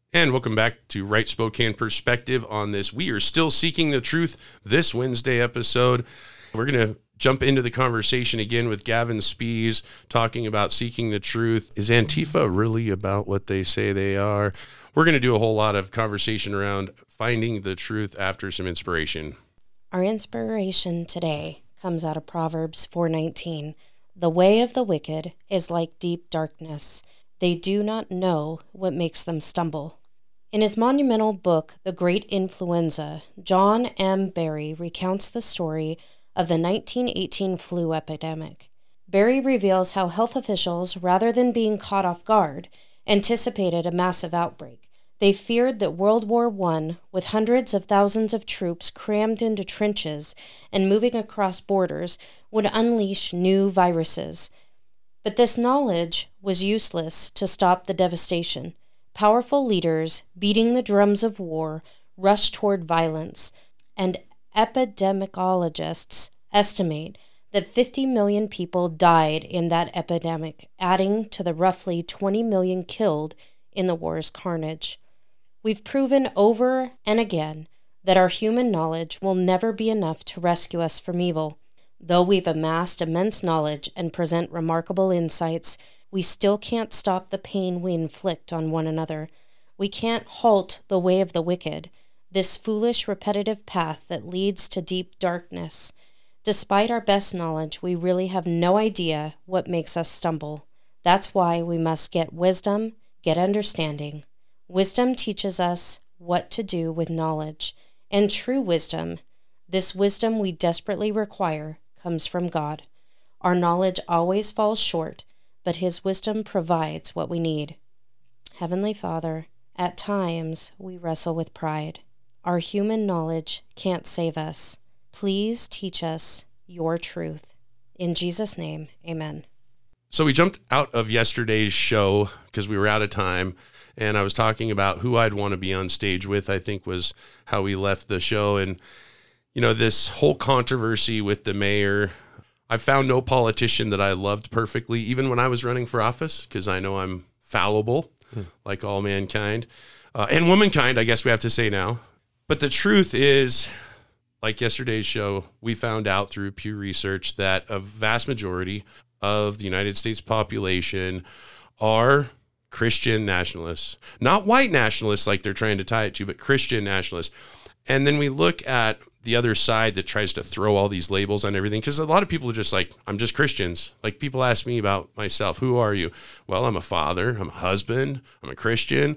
And welcome back to Right Spokane Perspective on this. We are still seeking the truth this Wednesday episode. We're going to jump into the conversation again with Gavin Spies talking about seeking the truth. Is Antifa really about what they say they are? We're going to do a whole lot of conversation around finding the truth after some inspiration. Our inspiration today comes out of Proverbs 4:19. The way of the wicked is like deep darkness. They do not know what makes them stumble. In his monumental book, The Great Influenza, John M. Barry recounts the story of the 1918 flu epidemic. Barry reveals how health officials, rather than being caught off guard, anticipated a massive outbreak. They feared that World War I, with hundreds of thousands of troops crammed into trenches and moving across borders, would unleash new viruses. But this knowledge was useless to stop the devastation. Powerful leaders, beating the drums of war, rushed toward violence, and epidemiologists estimate that 50 million people died in that epidemic, adding to the roughly 20 million killed in the war's carnage. We've proven over and again that our human knowledge will never be enough to rescue us from evil. Though we've amassed immense knowledge and present remarkable insights, we still can't stop the pain we inflict on one another. We can't halt the way of the wicked, this foolish, repetitive path that leads to deep darkness. Despite our best knowledge, we really have no idea what makes us stumble. That's why we must get wisdom, get understanding. Wisdom teaches us what to do with knowledge, and true wisdom, this wisdom we desperately require, comes from God. Our knowledge always falls short, but His wisdom provides what we need. Heavenly Father, at times we wrestle with pride. Our human knowledge can't save us. Please teach us your truth. In Jesus' name, amen. So we jumped out of yesterday's show because we were out of time, and I was talking about who I'd want to be on stage with, I think was how we left the show. And, you know, this whole controversy with the mayor, I found no politician that I loved perfectly, even when I was running for office, because I know I'm fallible, like all mankind. And womankind, I guess we have to say now. But the truth is, like yesterday's show, we found out through Pew Research that a vast majority of the United States population are Christian nationalists. Not white nationalists like they're trying to tie it to, but Christian nationalists. And then we look at the other side that tries to throw all these labels on everything, because a lot of people are just like, I'm just Christians. Like, people ask me about myself. Who are you? Well, I'm a father. I'm a husband. I'm a Christian.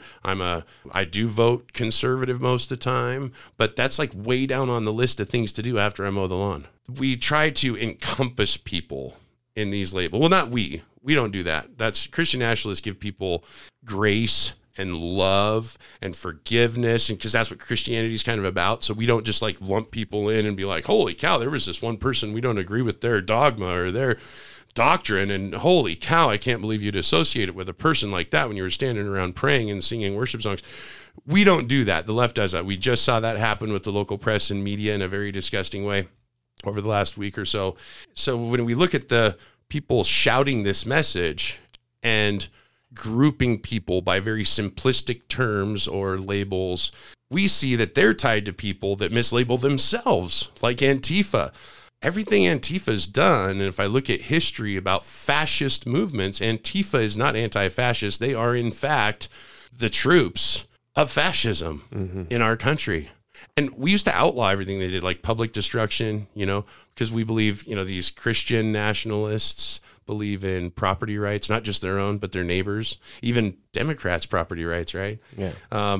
I do vote conservative most of the time, but that's like way down on the list of things to do after I mow the lawn. We try to encompass people in these labels. Well, not we. We don't do that. That's Christian nationalists give people grace and love and forgiveness, and because that's what Christianity is kind of about. So we don't just like lump people in and be like, holy cow, there was this one person we don't agree with their dogma or their doctrine, and holy cow, I can't believe you'd associate it with a person like that when you were standing around praying and singing worship songs. We don't do that. The left does that. We just saw that happen with the local press and media in a very disgusting way over the last week or so. So when we look at the people shouting this message and grouping people by very simplistic terms or labels, we see that they're tied to people that mislabel themselves, like Antifa. Everything Antifa's done, and if I look at history about fascist movements, Antifa is not anti-fascist. They are, in fact, the troops of fascism in our country. And we used to outlaw everything they did, like public destruction, you know, because we believe, you know, these Christian nationalists believe in property rights, not just their own, but their neighbors, even Democrats' property rights, right? Yeah.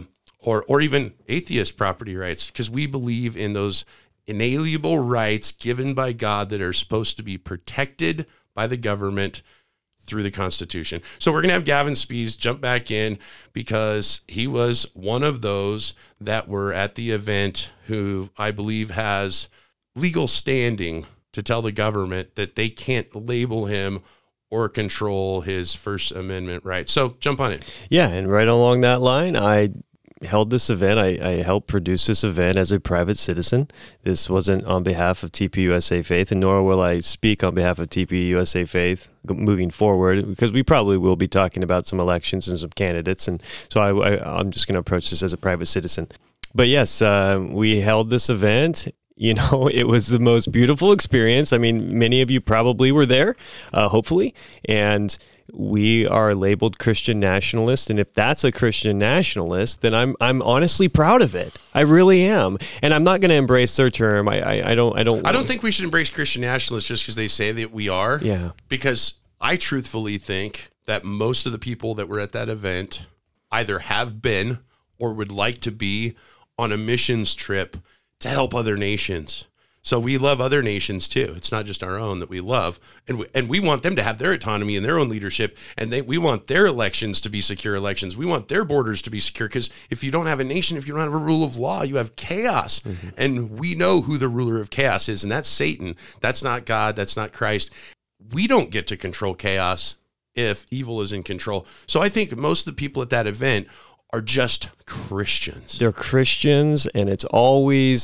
Or even atheist property rights, because we believe in those inalienable rights given by God that are supposed to be protected by the government through the Constitution. So we're going to have Gavin Spies jump back in because he was one of those that were at the event who I believe has legal standing to tell the government that they can't label him or control his First Amendment rights. So jump on it. Yeah, and right along that line, I held this event. I helped produce this event as a private citizen. This wasn't on behalf of TPUSA Faith, and nor will I speak on behalf of TPUSA Faith moving forward, because we probably will be talking about some elections and some candidates. And so I'm just going to approach this as a private citizen. But yes, we held this event. You know, it was the most beautiful experience. I mean, many of you probably were there, hopefully, and we are labeled Christian nationalist, and if that's a Christian nationalist, then I'm honestly proud of it. I really am, and I'm not going to embrace their term. I don't think we should embrace Christian nationalists just because they say that we are. Yeah. Because I truthfully think that most of the people that were at that event either have been or would like to be on a missions trip to help other nations. So we love other nations too. It's not just our own that we love. And we want them to have their autonomy and their own leadership. And we want their elections to be secure elections. We want their borders to be secure, because if you don't have a nation, if you don't have a rule of law, you have chaos. Mm-hmm. And we know who the ruler of chaos is, and that's Satan. That's not God. That's not Christ. We don't get to control chaos if evil is in control. So I think most of the people at that event are just Christians. They're Christians, and it's always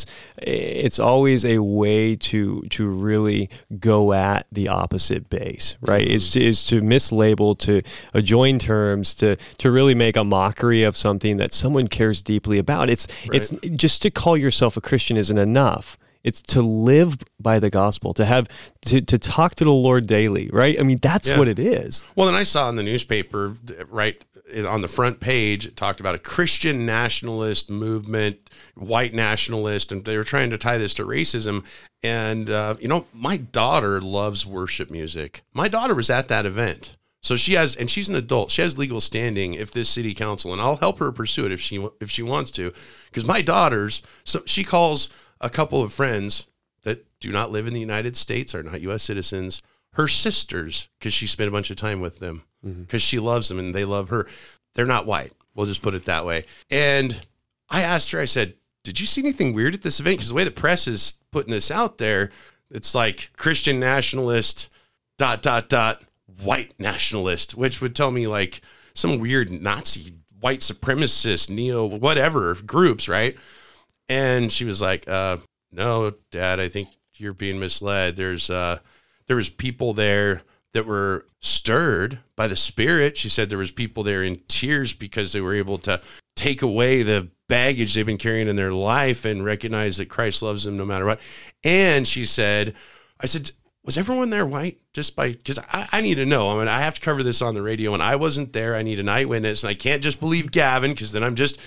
a way to really go at the opposite base, right? Mm-hmm. Is to mislabel, to adjoin terms, to really make a mockery of something that someone cares deeply about. It's just to call yourself a Christian isn't enough. It's to live by the gospel, to talk to the Lord daily, right? I mean, that's what it is. Well, and I saw in the newspaper, right, on the front page, it talked about a Christian nationalist movement, white nationalist, and they were trying to tie this to racism. And, my daughter loves worship music. My daughter was at that event. So and she's an adult. She has legal standing if this city council, and I'll help her pursue it if she wants to, because my she calls a couple of friends that do not live in the United States, are not U.S. citizens, her sisters, because she spent a bunch of time with them, because she loves them and they love her. They're not white. We'll just put it that way. And I asked her, I said, did you see anything weird at this event? Because the way the press is putting this out there, it's like Christian nationalist, ... white nationalist, which would tell me like some weird Nazi, white supremacist, neo, whatever groups, right? And she was like, no, Dad, I think you're being misled. There was people there that were stirred by the Spirit. She said there was people there in tears because they were able to take away the baggage they've been carrying in their life and recognize that Christ loves them no matter what. And she said, I said, was everyone there white? Because I need to know. I mean, I have to cover this on the radio, and I wasn't there. I need an eyewitness, and I can't just believe Gavin, because then I'm just,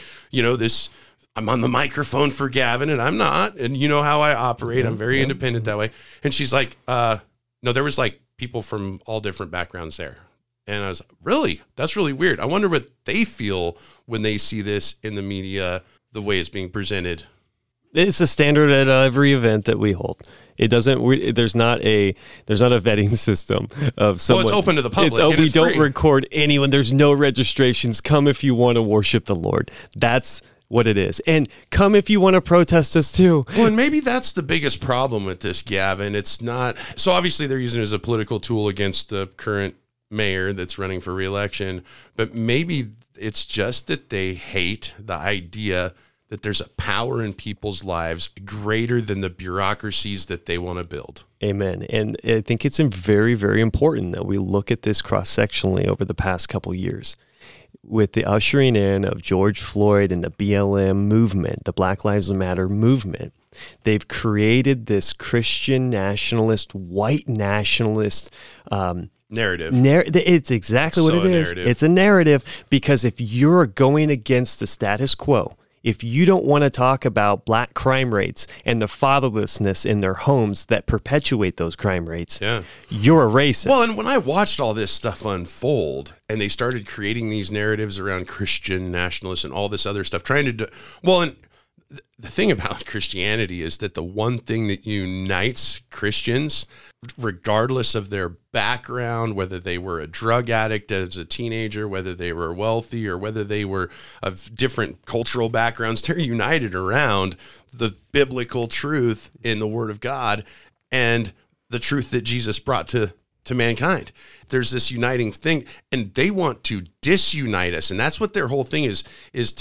I'm on the microphone for Gavin, and I'm not. And you know how I operate. I'm very independent that way. And she's like, no, there was like people from all different backgrounds there. And I was like, really? That's really weird. I wonder what they feel when they see this in the media, the way it's being presented. It's a standard at every event that we hold. It doesn't. There's not a vetting system of someone. Well, it's open to the public. We don't record anyone. There's no registrations. Come if you want to worship the Lord. That's what it is. And come if you want to protest us too. Well, and maybe that's the biggest problem with this, Gavin. It's not. So obviously they're using it as a political tool against the current mayor that's running for re-election. But maybe it's just that they hate the idea that there's a power in people's lives greater than the bureaucracies that they want to build. Amen. And I think it's very, very important that we look at this cross-sectionally over the past couple years. With the ushering in of George Floyd and the BLM movement, the Black Lives Matter movement, they've created this Christian nationalist, white nationalist narrative. It's exactly what it is. Narrative. It's a narrative, because if you're going against the status quo, if you don't want to talk about black crime rates and the fatherlessness in their homes that perpetuate those crime rates, you're a racist. Well, and when I watched all this stuff unfold and they started creating these narratives around Christian nationalists and all this other stuff, trying to do, well, and the thing about Christianity is that the one thing that unites Christians, regardless of their background, whether they were a drug addict as a teenager, whether they were wealthy, or whether they were of different cultural backgrounds, they're united around the biblical truth in the Word of God and the truth that Jesus brought to mankind. There's this uniting thing, and they want to disunite us. And that's what their whole thing is to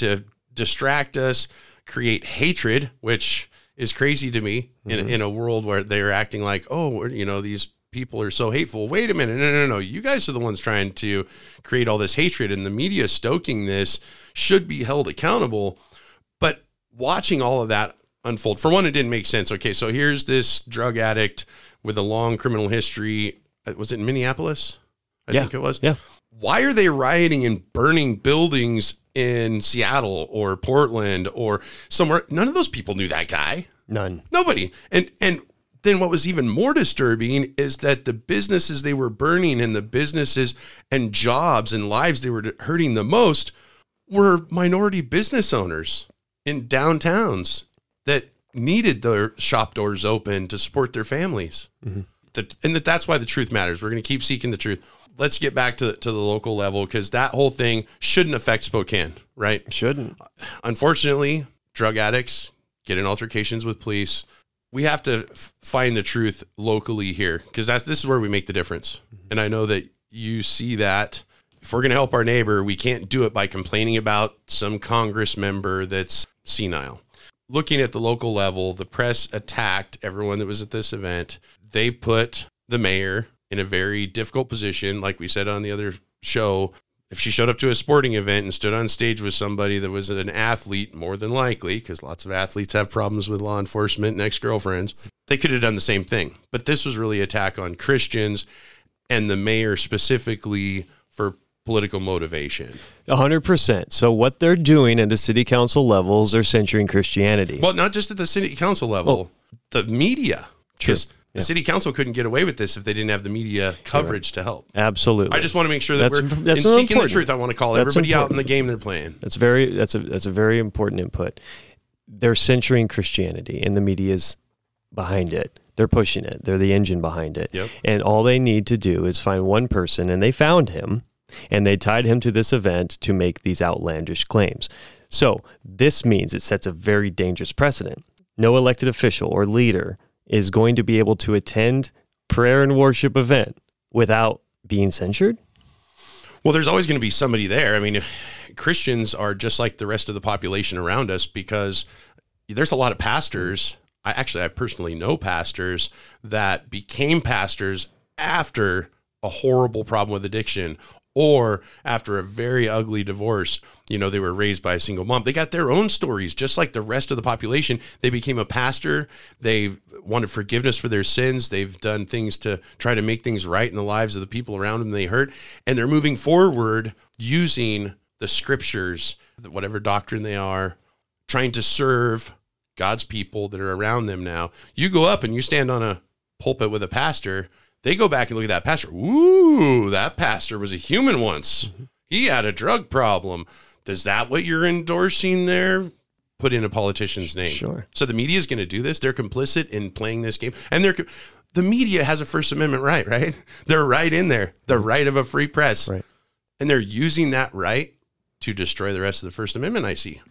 distract us, create hatred, which is crazy to me in a world where they're acting like, oh, these people are so hateful. Wait a minute. No. You guys are the ones trying to create all this hatred, and the media stoking this should be held accountable. But watching all of that unfold, for one, it didn't make sense. Okay, so here's this drug addict with a long criminal history. Was it in Minneapolis? I think it was. Yeah. Why are they rioting and burning buildings in Seattle or Portland or somewhere? None of those people knew that guy. None. Nobody. And then what was even more disturbing is that the businesses they were burning and the businesses and jobs and lives they were hurting the most were minority business owners in downtowns that needed their shop doors open to support their families. Mm-hmm. That's why the truth matters. We're going to keep seeking the truth. Let's get back to the local level, because that whole thing shouldn't affect Spokane, right? Shouldn't. Unfortunately, drug addicts get in altercations with police. We have to find the truth locally here, because this is where we make the difference. Mm-hmm. And I know that you see that. If we're going to help our neighbor, we can't do it by complaining about some Congress member that's senile. Looking at the local level, the press attacked everyone that was at this event. They put the mayor in a very difficult position. Like we said on the other show, if she showed up to a sporting event and stood on stage with somebody that was an athlete, more than likely, because lots of athletes have problems with law enforcement and ex-girlfriends, they could have done the same thing. But this was really an attack on Christians and the mayor specifically for political motivation. 100%. So what they're doing at the city council levels, they're censuring Christianity. Well, not just at the city council level, the media. True. The city council couldn't get away with this if they didn't have the media coverage to help. Absolutely. I just want to make sure that we're seeking the truth. I want to call everybody out in the game they're playing. That's a very important input. They're censoring Christianity, and the media's behind it. They're pushing it. They're the engine behind it. Yep. And all they need to do is find one person, and they found him, and they tied him to this event to make these outlandish claims. So this means it sets a very dangerous precedent. No elected official or leader is going to be able to attend prayer and worship event without being censured? Well, there's always going to be somebody there. I mean, Christians are just like the rest of the population around us, because there's a lot of pastors. I personally know pastors that became pastors after a horrible problem with addiction, or after a very ugly divorce. They were raised by a single mom. They got their own stories, just like the rest of the population. They became a pastor. They wanted forgiveness for their sins. They've done things to try to make things right in the lives of the people around them they hurt. And they're moving forward using the scriptures, whatever doctrine they are, trying to serve God's people that are around them now. You go up and you stand on a pulpit with a pastor, they go back and look at that pastor. Ooh, that pastor was a human once. Mm-hmm. He had a drug problem. Is that what you're endorsing there? Put in a politician's name. Sure. So the media is going to do this. They're complicit in playing this game. And the media has a First Amendment right? They're right in there. The right of a free press. Right. And they're using that right to destroy the rest of the First Amendment, I see.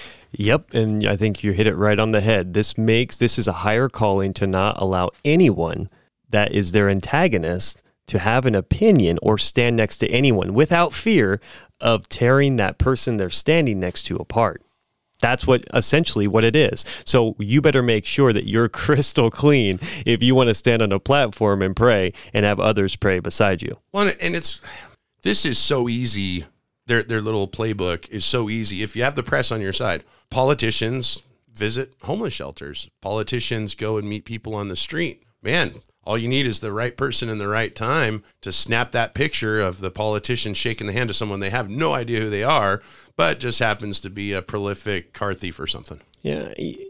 Yep, and I think you hit it right on the head. This is a higher calling to not allow anyone that is their antagonist to have an opinion or stand next to anyone without fear of tearing that person they're standing next to apart. That's essentially what it is. So you better make sure that you're crystal clean if you want to stand on a platform and pray and have others pray beside you. Well, and this is so easy. Their little playbook is so easy. If you have the press on your side, politicians visit homeless shelters. Politicians go and meet people on the street. Man, all you need is the right person in the right time to snap that picture of the politician shaking the hand of someone they have no idea who they are, but just happens to be a prolific car thief or something. Yeah.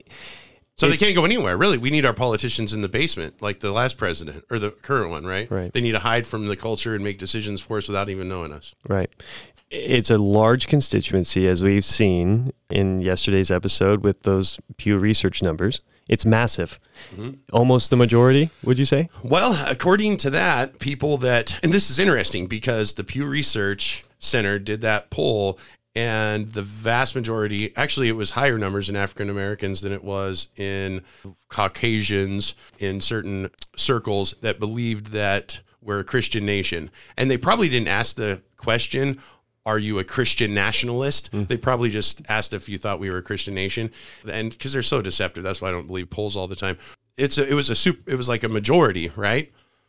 So they can't go anywhere. Really, we need our politicians in the basement, like the last president or the current one, right? Right. They need to hide from the culture and make decisions for us without even knowing us. Right. It's a large constituency, as we've seen in yesterday's episode with those Pew Research numbers. It's massive. Mm-hmm. Almost the majority, would you say? Well, according to that, and this is interesting because the Pew Research Center did that poll, and the vast majority, actually it was higher numbers in African Americans than it was in Caucasians in certain circles that believed that we're a Christian nation. And they probably didn't ask the question, are you a Christian nationalist? They probably just asked if you thought we were a Christian nation, and because they're so deceptive, that's why I don't believe polls all the time. It was like a majority, right?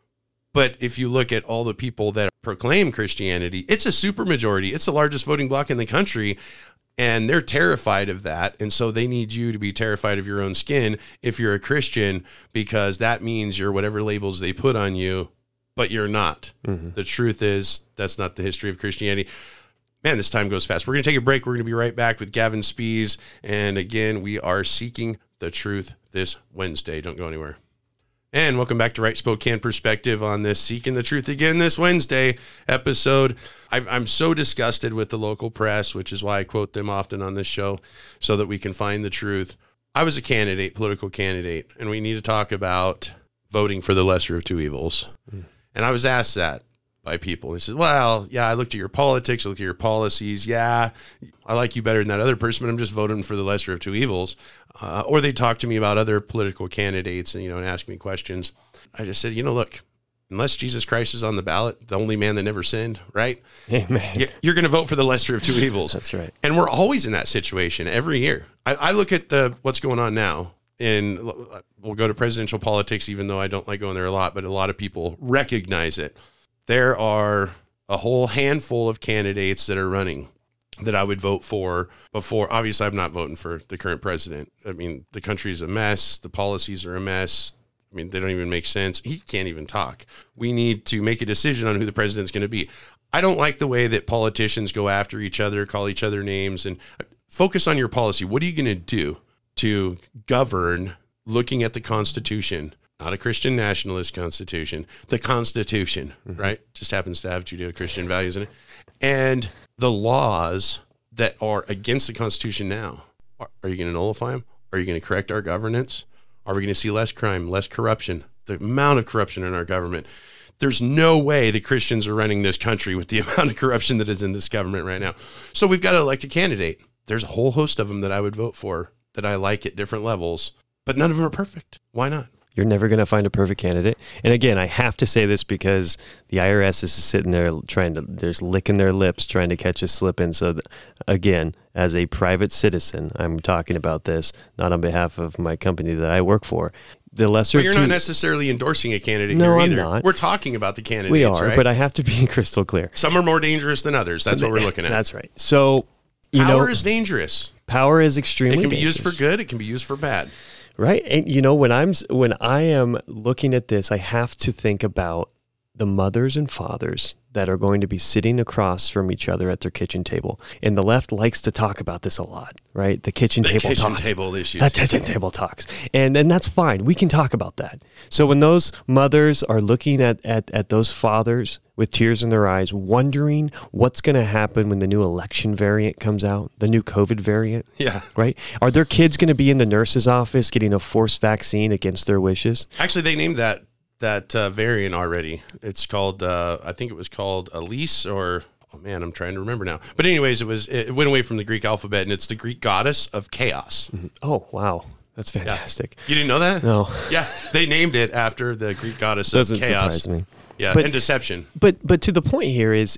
But if you look at all the people that proclaim Christianity, it's a super majority. It's the largest voting bloc in the country, and they're terrified of that. And so they need you to be terrified of your own skin if you're a Christian, because that means you're whatever labels they put on you, but you're not. The truth is, that's not the history of Christianity. Man, this time goes fast. We're going to take a break. We're going to be right back with Gavin Spies. And again, we are seeking the truth this Wednesday. Don't go anywhere. And welcome back to Right Spokane Perspective on this Seeking the Truth Again this Wednesday episode. I'm so disgusted with the local press, which is why I quote them often on this show, so that we can find the truth. I was a political candidate, and we need to talk about voting for the lesser of two evils. And I was asked that by people. They said, well, yeah, I looked at your politics, I looked at your policies. Yeah, I like you better than that other person, but I'm just voting for the lesser of two evils. Or they talk to me about other political candidates and, and ask me questions. I just said, look, unless Jesus Christ is on the ballot, the only man that never sinned, right? Amen. You're going to vote for the lesser of two evils. That's right. And we're always in that situation every year. I look at what's going on now. And we'll go to presidential politics, even though I don't like going there a lot, but a lot of people recognize it. There are a whole handful of candidates that are running that I would vote for before. Obviously, I'm not voting for the current president. I mean, the country's a mess. The policies are a mess. I mean, they don't even make sense. He can't even talk. We need to make a decision on who the president's going to be. I don't like the way that politicians go after each other, call each other names, and focus on your policy. What are you going to do to govern looking at the Constitution? Not a Christian nationalist constitution, the Constitution, right? Just happens to have Judeo-Christian values in it. And the laws that are against the Constitution now, are you going to nullify them? Are you going to correct our governance? Are we going to see less crime, less corruption? The amount of corruption in our government. There's no way the Christians are running this country with the amount of corruption that is in this government right now. So we've got to elect a candidate. There's a whole host of them that I would vote for that I like at different levels, but none of them are perfect. Why not? You're never going to find a perfect candidate. And again, I have to say this because the IRS is sitting there they're licking their lips trying to catch us slipping. So again, as a private citizen, I'm talking about this, not on behalf of my company that I work for. The lesser. But you're not necessarily endorsing a candidate here either. I'm not. We're talking about the candidates, We are, right? But I have to be crystal clear. Some are more dangerous than others. That's what we're looking at. That's right. So, power is dangerous. Power is extremely dangerous. It can be used for good. It can be used for bad. Right. And when I am looking at this, I have to think about the mothers and fathers that are going to be sitting across from each other at their kitchen table. And the left likes to talk about this a lot, right? The kitchen table issues. The kitchen table talks. And that's fine. We can talk about that. So when those mothers are looking at those fathers with tears in their eyes, wondering what's going to happen when the new election variant comes out, the new COVID variant. Yeah. Right? Are their kids going to be in the nurse's office getting a forced vaccine against their wishes? Actually, they named that variant already. It's called, I think it was called Elise, or, oh man, I'm trying to remember now. But anyways, it went away from the Greek alphabet, and it's the Greek goddess of chaos. Mm-hmm. Oh, wow. That's fantastic. Yeah. You didn't know that? No. Yeah, they named it after the Greek goddess of chaos. Doesn't surprise me. Yeah, and deception. But to the point here is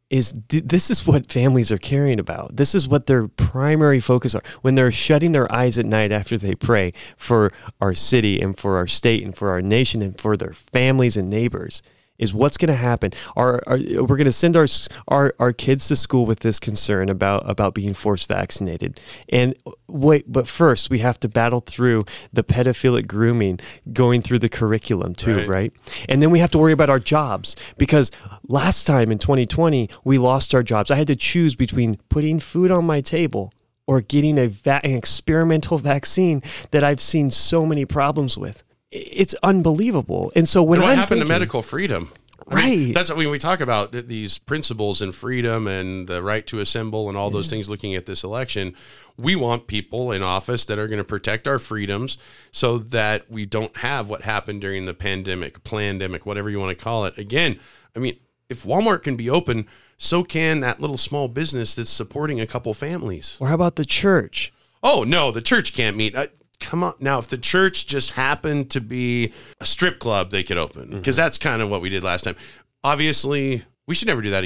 this is what families are caring about. This is what their primary focus are. When they're shutting their eyes at night after they pray for our city and for our state and for our nation and for their families and neighbors, is what's going to happen. We're going to send our kids to school with this concern about being forced vaccinated. And but first we have to battle through the pedophilic grooming going through the curriculum too, right? And then we have to worry about our jobs, because last time in 2020 we lost our jobs. I had to choose between putting food on my table or getting an experimental vaccine that I've seen so many problems with. It's unbelievable. And so what happened to medical freedom? Right. I mean, that's when we talk about these principles and freedom and the right to assemble and all those things looking at this election. We want people in office that are going to protect our freedoms so that we don't have what happened during the plandemic, whatever you want to call it. Again, I mean, if Walmart can be open, so can that little small business that's supporting a couple families. Or how about the church? Oh, no, the church can't meet. Come on. Now, if the church just happened to be a strip club, they could open, because that's kind of what we did last time. Obviously, we should never do that again.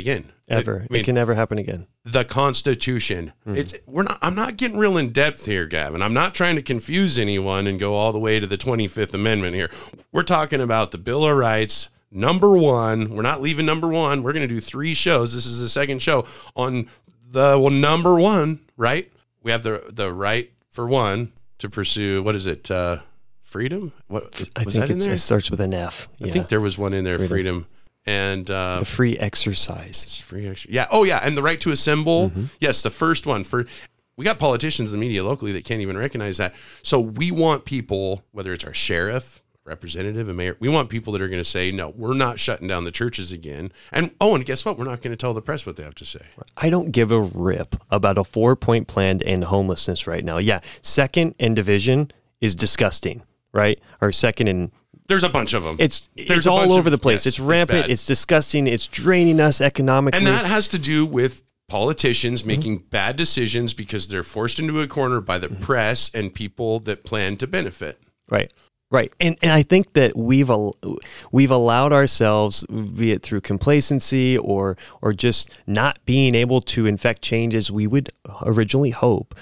Ever. It can never happen again. The Constitution. I'm not getting real in depth here, Gavin. I'm not trying to confuse anyone and go all the way to the 25th Amendment here. We're talking about the Bill of Rights, number one. We're not leaving number one. We're going to do 3 shows. This is the second show on the number one, right? We have the right for one to pursue, what is it? Freedom? What was that in there? It starts with an F. I think there was one in there, freedom. And the free exercise. Yeah. Oh, yeah. And the right to assemble. Yes, the first one. We got politicians in the media locally that can't even recognize that. So we want people, whether it's our sheriff, representative, and mayor, we want people that are going to say, no, we're not shutting down the churches again. And guess what? We're not going to tell the press what they have to say. I don't give a rip about a 4-point plan to end homelessness right now. Yeah. Second and division is disgusting, right? Or second and there's a bunch of them. It's all over the place. Yes, it's rampant. It's disgusting. It's draining us economically. And that has to do with politicians making bad decisions because they're forced into a corner by the press and people that plan to benefit. Right. Right. And I think that we've allowed ourselves, be it through complacency or just not being able to infect change as we would originally hope.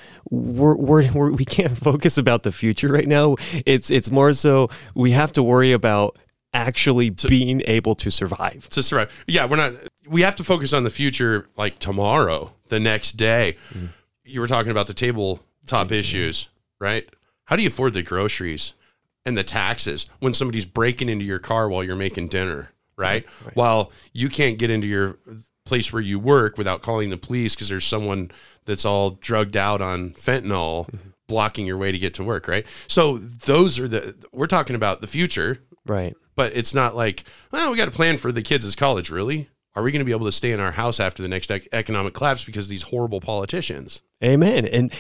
We can't focus about the future right now. It's more so we have to worry about actually being able to survive. Yeah, we have to focus on the future, like tomorrow, the next day. You were talking about the tabletop issues, right? How do you afford the groceries and the taxes when somebody's breaking into your car while you're making dinner, right? While you can't get into your place where you work without calling the police because there's someone that's all drugged out on fentanyl blocking your way to get to work, right? So we're talking about the future. Right. But it's not like, well, we got a plan for the kids' college, really? Are we going to be able to stay in our house after the next economic collapse because of these horrible politicians? Amen. And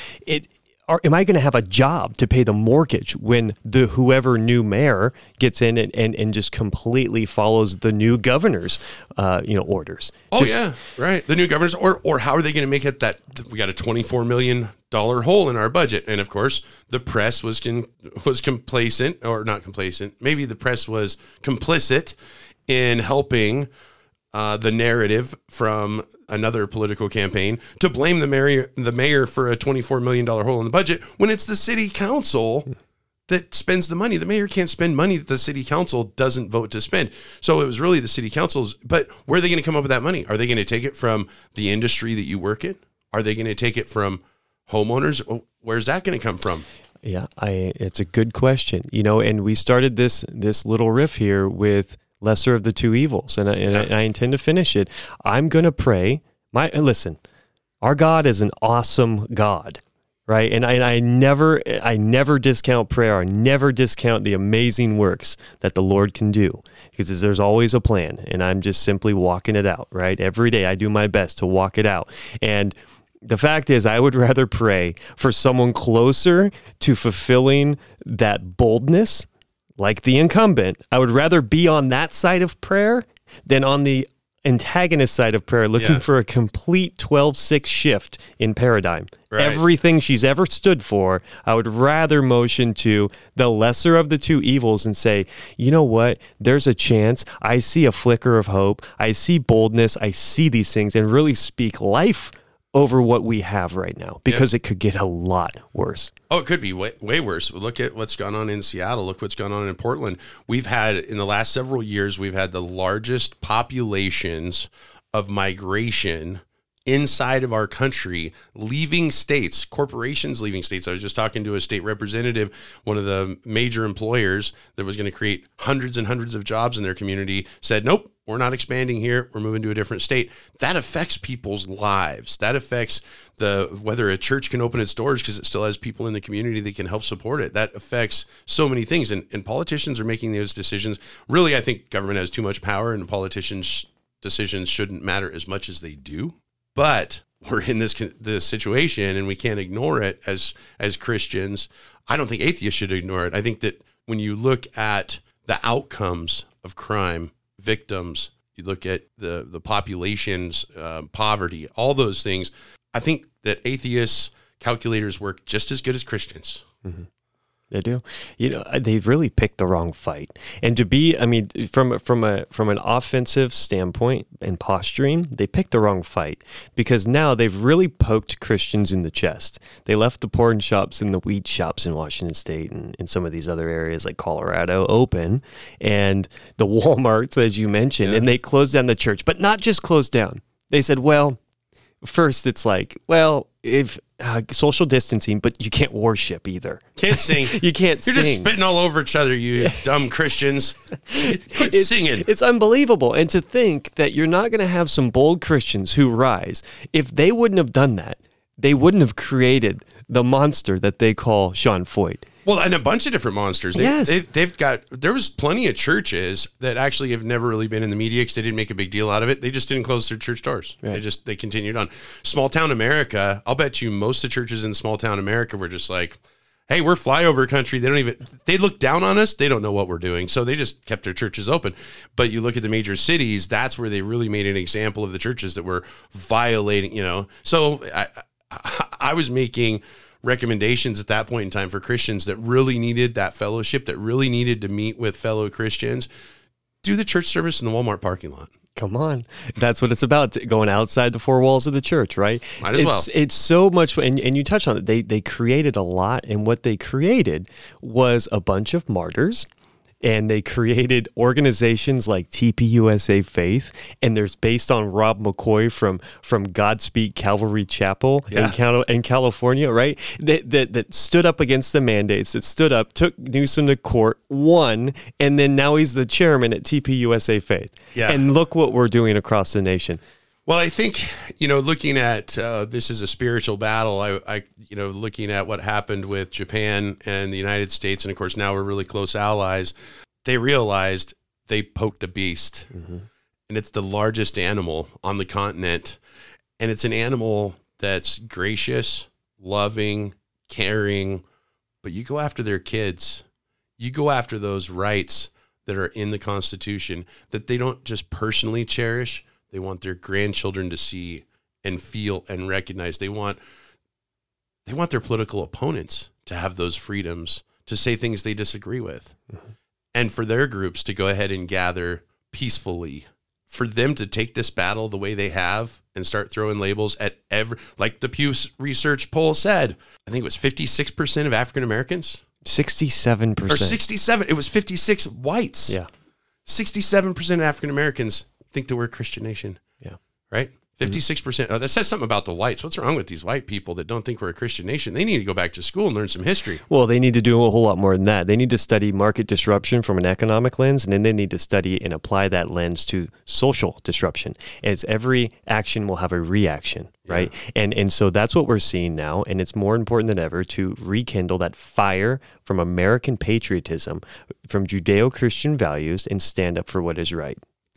am I going to have a job to pay the mortgage when whoever new mayor gets in and just completely follows the new governor's orders? Yeah, right. The new governors, or how are they going to make it that we got a $24 million hole in our budget? And of course, the press was complacent, or not complacent. Maybe the press was complicit in helping the narrative from another political campaign to blame the mayor for a $24 million hole in the budget when it's the city council that spends the money. The mayor can't spend money that the city council doesn't vote to spend. So it was really the city council's, but where are they going to come up with that money? Are they going to take it from the industry that you work in? Are they going to take it from homeowners? Where's that going to come from? Yeah, it's a good question. And we started this little riff here with lesser of the two evils, and I intend to finish it. I'm going to pray. Listen, our God is an awesome God, right? And I never discount prayer. I never discount the amazing works that the Lord can do, because there's always a plan, and I'm just simply walking it out, right? Every day I do my best to walk it out. And the fact is, I would rather pray for someone closer to fulfilling that boldness, like the incumbent. I would rather be on that side of prayer than on the antagonist side of prayer, looking for a complete 12-6 shift in paradigm. Right. Everything she's ever stood for, I would rather motion to the lesser of the two evils and say, you know what? There's a chance. I see a flicker of hope. I see boldness. I see these things, and really speak life over what we have right now, because it could get a lot worse. Oh, it could be way worse. Look at what's gone on in Seattle. Look what's gone on in Portland. We've had, in the last several years, we've had the largest populations of migration inside of our country, leaving states, corporations leaving states. I was just talking to a state representative, one of the major employers that was going to create hundreds and hundreds of jobs in their community, said, nope, we're not expanding here. We're moving to a different state. That affects people's lives. That affects whether a church can open its doors because it still has people in the community that can help support it. That affects so many things. And politicians are making those decisions. Really, I think government has too much power, and politicians' decisions shouldn't matter as much as they do. But we're in this situation, and we can't ignore it as Christians. I don't think atheists should ignore it. I think that when you look at the outcomes of crime, victims, you look at the population's poverty, all those things, I think that atheists' calculators work just as good as Christians. Mm-hmm. They do. They've really picked the wrong fight. And to be, from an offensive standpoint and posturing, they picked the wrong fight, because now they've really poked Christians in the chest. They left the porn shops and the weed shops in Washington State and in some of these other areas like Colorado open, and the Walmarts, as you mentioned, and they closed down the church, but not just closed down. They said, well, first it's like, well, if social distancing, but you can't worship either. Can't sing. You can't sing. You're just spitting all over each other, you dumb Christians. Quit singing. It's unbelievable. And to think that you're not going to have some bold Christians who rise. If they wouldn't have done that, they wouldn't have created the monster that they call Sean Feucht. Well, and a bunch of different monsters. They've got, there was plenty of churches that actually have never really been in the media because they didn't make a big deal out of it. They just didn't close their church doors. Right. They continued on. Small town America, I'll bet you most of the churches in small town America were just like, hey, we're flyover country. They look down on us. They don't know what we're doing. So they just kept their churches open. But you look at the major cities, that's where they really made an example of the churches that were violating, So I was making recommendations at that point in time for Christians that really needed that fellowship, that really needed to meet with fellow Christians. Do the church service in the Walmart parking lot. Come on. That's what it's about, going outside the four walls of the church, right? Might as well. It's so much, and you touched on it. They created a lot, and what they created was a bunch of martyrs. And they created organizations like TPUSA Faith, and there's based on Rob McCoy from Godspeak Calvary Chapel in California, right? That stood up against the mandates, that stood up, took Newsom to court, won, and then now he's the chairman at TPUSA Faith. Yeah. And look what we're doing across the nation. Well, I think, looking at this is a spiritual battle, I looking at what happened with Japan and the United States, and of course now we're really close allies, they realized they poked a beast. Mm-hmm. And it's the largest animal on the continent. And it's an animal that's gracious, loving, caring, but you go after their kids. You go after those rights that are in the Constitution that they don't just personally cherish. They want their grandchildren to see and feel and recognize. They want their political opponents to have those freedoms to say things they disagree with. Mm-hmm. And for their groups to go ahead and gather peacefully, for them to take this battle the way they have and start throwing labels at like the Pew Research poll said, I think it was 56% of African Americans. 67%. Or 67. It was 56 whites. Yeah. 67% of African Americans think that we're a Christian nation. Yeah. Right? 56%. Oh, that says something about the whites. What's wrong with these white people that don't think we're a Christian nation? They need to go back to school and learn some history. Well, they need to do a whole lot more than that. They need to study market disruption from an economic lens, and then they need to study and apply that lens to social disruption, as every action will have a reaction, right? Yeah. And so that's what we're seeing now, and it's more important than ever to rekindle that fire from American patriotism, from Judeo-Christian values, and stand up for what is right.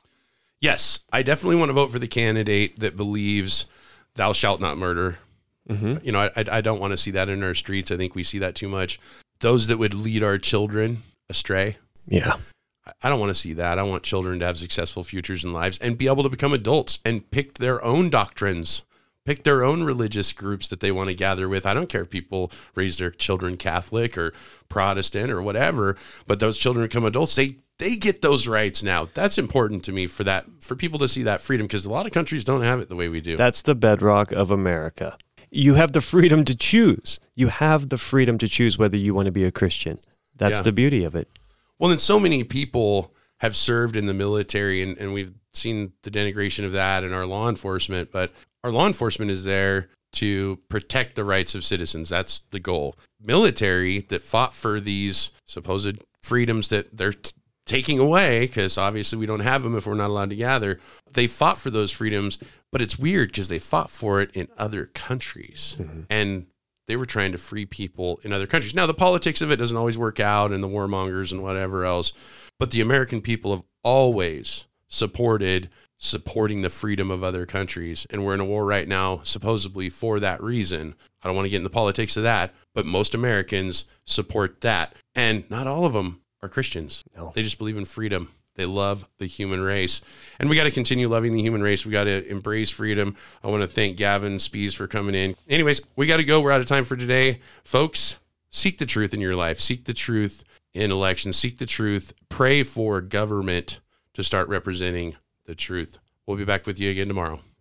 Yes, I definitely want to vote for the candidate that believes thou shalt not murder. Mm-hmm. I don't want to see that in our streets. I think we see that too much. Those that would lead our children astray. Yeah. I don't want to see that. I want children to have successful futures in lives and be able to become adults and pick their own doctrines, pick their own religious groups that they want to gather with. I don't care if people raise their children Catholic or Protestant or whatever, but those children become adults. They get those rights now. That's important to me for people to see that freedom, because a lot of countries don't have it the way we do. That's the bedrock of America. You have the freedom to choose. You have the freedom to choose whether you want to be a Christian. That's the beauty of it. Well, and so many people have served in the military, and we've seen the denigration of that in our law enforcement, but our law enforcement is there to protect the rights of citizens. That's the goal. Military that fought for these supposed freedoms that they're taking away, because obviously we don't have them if we're not allowed to gather. They fought for those freedoms, but it's weird because they fought for it in other countries. Mm-hmm. And they were trying to free people in other countries. Now, the politics of it doesn't always work out, and the warmongers and whatever else, but the American people have always supporting the freedom of other countries. And we're in a war right now, supposedly for that reason. I don't want to get into the politics of that, but most Americans support that. And not all of them are Christians. No. They just believe in freedom. They love the human race. And we got to continue loving the human race. We got to embrace freedom. I want to thank Gavin Spies for coming in. Anyways, we got to go. We're out of time for today. Folks, seek the truth in your life, seek the truth in elections, seek the truth, pray for government to start representing the truth. We'll be back with you again tomorrow.